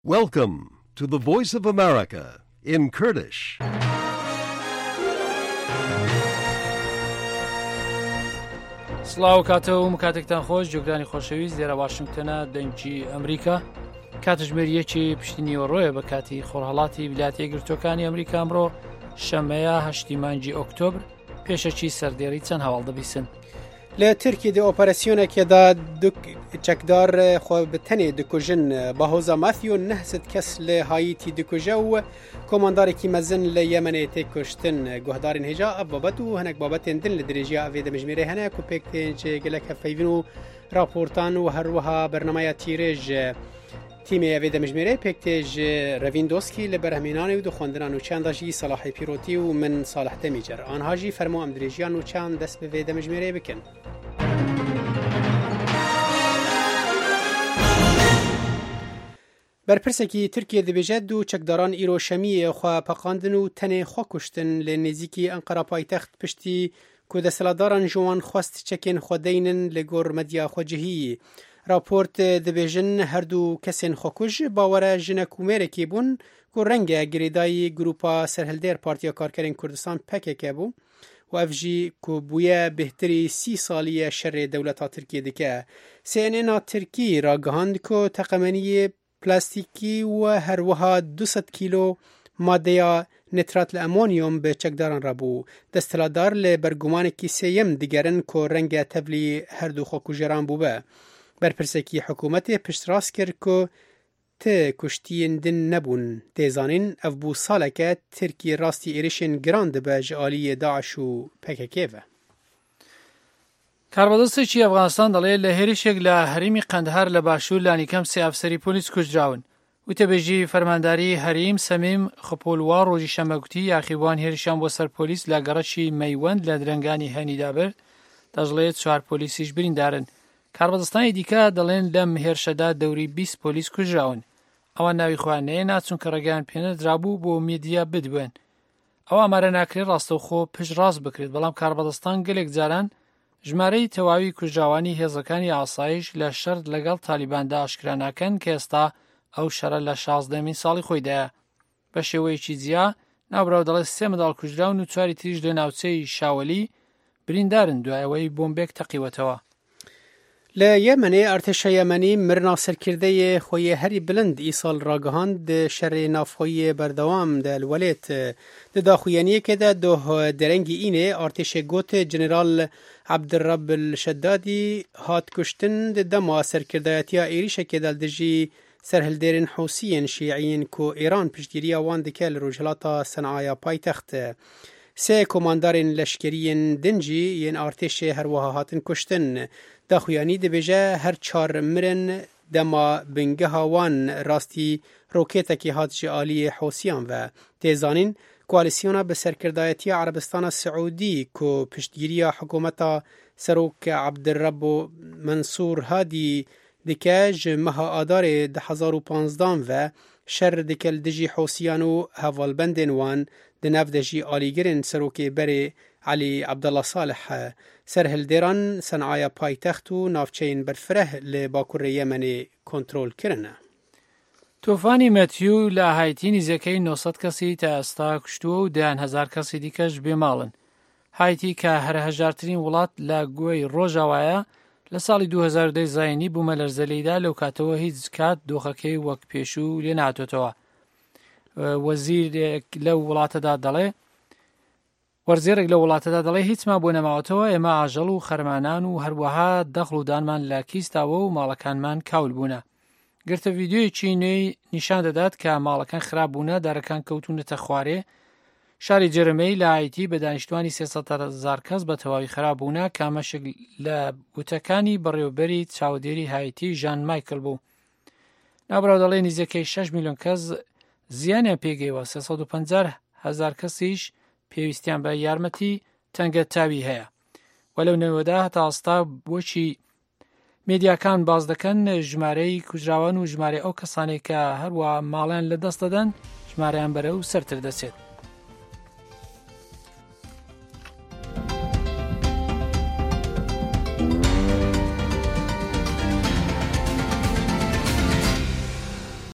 Welcome to the Voice of America in Kurdish. سڵاو کاتەوە کاتێکتان خۆش جۆگرانی خۆشەویست لێرە واشنگتنە دەنگی ئەمریکا کاتژمێریەکی پشتنیوە ڕۆیە بە کاتی خۆرهەڵاتی ویلایەتە یەکگرتووەکانی ئەمریکا ئەمڕۆ شەمەیە 8 مانگی ئۆکتۆبر پێشەکی سەردێڕی چەند هەواڵ دەبیسن. لە ترکی ئۆپەراسیۆنێکێدا چەکدار خۆ بتەنێ دکوژن بە هۆزە مافیۆ 900 کەس لە هاییتی دکوژە و کۆماندارێکی مەزن لە یەمەنێ تێککوشتن گوهدارین هێژا ئەف بابەت و هەنێک بابەتێن دن لە درێژیا ئەوێ دەمژمێرە هەنێک و پێک تێنجێ گەلک هەفەیڤن و راپۆرتان و هەروەها بەرنەمایە تیرێژ تیمێ ئەوێ دەمژمێرە پێکتێژ ڕەڤین دۆسکی لە بەرهەمێنانی و دخواندنان و چانداژی سەلاحی پیرۆتی و من ساڵح دەمیجەر ئانهاژی فەرمو ئەم درێژیان و چاند دەست بەوێ دەمژمێرە بکەن. بەرپرسێکی تورکیە دەبێژێت دوو چەکداران ئیرۆ شەمیە خوا پەقاندن و تەنێ خۆ کوشتن لە نێزیکی ئەنقەرە پایتەخت پشتی کو دەسەڵاتداران ژوان خواست چەکێن خۆدەینن لە گۆڕ مەدیا خۆجههی راپۆرت دەبێژن هەردوو کەسێن خۆکوژ باوەرە ژنە کومێرێکی بوون کو ڕەنگە گرێدایی گروپا سەرهەلدێر پارتیا کارکەرێن کوردستان پەکێکە بوو و ئەفژی کو بوویە بهتری 30 ساڵیە شەڕێ دەولەتا تورکیە دکە سێنێنا تورکی ڕاگەهاند کۆ تەقەمەنیە پلاستیکی و هەروەها 200 کیلۆ مادەیە نترات لە ئەمۆنیۆم بە چەکداران ڕابوو دەستەلاتدار لە بەرگومانێکی سێیەم دیگەرن کۆ ڕەنگە تەبلی هەردوو خۆکوژێران بوو بە بەرپرسێکی حکوومەتێ پشتڕاست کرد کۆ تە کوشتیên din nebûn têzanîn ev bû saleke Tirkiye rastî êrişên giran dibe ji aliyê Daeş û PKK ve. کاربەدەستێکی ئەفغانستان دەڵێت لە هێرشێک لە هەرێمی قەندهار لە باشوور لانیکەم سێ ئەفسەری پۆلیس کوژراون. وتەبێژی فەرمانداری هەریم سەمیم خپۆلوا ڕۆژی شەمەگوتی یاخیبوان هێرشیان بۆ سەر پۆلیس لە گەڕەکی مەیوەند لە درەنگانی هەنیدابر دەژڵێت 4 پۆلیسیش بریندارن. کاربەدەستانی دیکە دەڵێن لەم هێرشەدا دەوری 20 پۆلیس کوژراون. ئەوان ناوی خوانەیە ناچون کە ڕێگەیان پێنەدرابوو بۆ میدیا بدوێن. ئەو ئەمارە ناکرێت ڕاستەوخۆ پشت ڕاست بکرێت بەڵام کاربەدەستان گەلێک جاران ژمارەی تەواوی کوژراوانی هێزەکانی ئاسایش لە شەر لەگەڵ تالیباندا ئاشکرا ناکەن کە ئێستا ئەو شەرە لە 16مین ساڵی خۆیدایە. بە شێوەیەکی جیا ناوبراو دەڵێت 3 منداڵ کوژراون و 4 تریش لە ناوچەی شاوەلی بریندارن دوایەوەی بۆمبێک تەقیوەتەوە. لە یەمەنێ ئەرتێشە یەمەنی مرنا سەرکردەیە خۆیە هەری بلند ئیساڵ ڕاگەهاند شەڕێ نافخۆیە بەردەوام دەلوەلێت دداخویەنیەکێدا دۆه دەرەنگی ئینێ ئارتێشێ گوت جنرال عەبدڕەب الشەدادی هات کوشتن دەما سەرکردایەتیا ئێریشەکێدا دژی سەرهەلدێرن حوسیên شیعیên کو ئێران پشتگیریya wan dike li rojhilata Senaya paytext sê komandarên leşkeriyên din jî yên artêşê herwiha hatin kuştin. Daxuyanî dibêje her 4 mirin dema bingeha wan rastî rokêtekî hat ji aliyê Hosiyan ve têzanîn koalîsyona bi serkirdayetiya Erebistana Siûdî ku piştgiriya hikûmeta Serok Abdurrab Mansûr Hadî dike ji meha Adarê 2015 ve şer dike li dijî Hosiyan û hevalbendên wan di nav de jî alîgirên Serokê berê Alî Abdullah Salih serhildêran Senaya paytext û navçeyên berfireh li Bakurê Yemenê kontrol kirine. تۆفانی مەتیو لە هایتی نزیەکەی 900 کەسی تا ئێستا کوشتووە و 10,000 کەسی دیکەش بێماڵن. هایتی کە هەر هەژارترین وڵات لە گوێی ڕۆژاوایە لە ساڵی 2010 زاینی بوومە لەرزەلەیدا لەو کاتەوە هیچ کات دۆخەکەی وەک پێشوو لێ نهاتۆتەوە. وەزیرێک لەو وڵاتەدا دەڵێ وەرزێرێک لە وڵاتەدا دەڵێ هیچمان بۆ نەماوەتەوە ئێمە ئاژەڵ و خەرمانان و هەروەها دەخڵ و دانمان لە کیستاوە و ماڵەکانمان کاول بوونە. گرتە ڤیددیۆیەکی نوێی نیشان دەدات کە ماڵەکان خراپ بوونە دارەکان کەوتونەتە خوارێ. شاری جەرمەی لە هایتی بە دانیشتوانی 300,000 کەس بە تەواوی خراپ بوونە کامەشێک لە وتەکانی بەڕێوەبەری چاودێری هایتی ژان مایکل بوو. نابراو دەڵێ نزیەکەی 6 میلیۆن کەس زیانیان پێگەیوە 350,000 کەسیش پێویستیان بە یارمەتی تەنگە تاوی هەیە. وەلەو نەوەدا هەتا ئەستا بۆچی مێدیاکان باز دەکەن ژمارەی کوژراوان و ژمارە ئەو کەسانێک کە هەروە ماڵیان لە دەست دەدەن ژمارەیان بەرەو سەرتر دەچێت.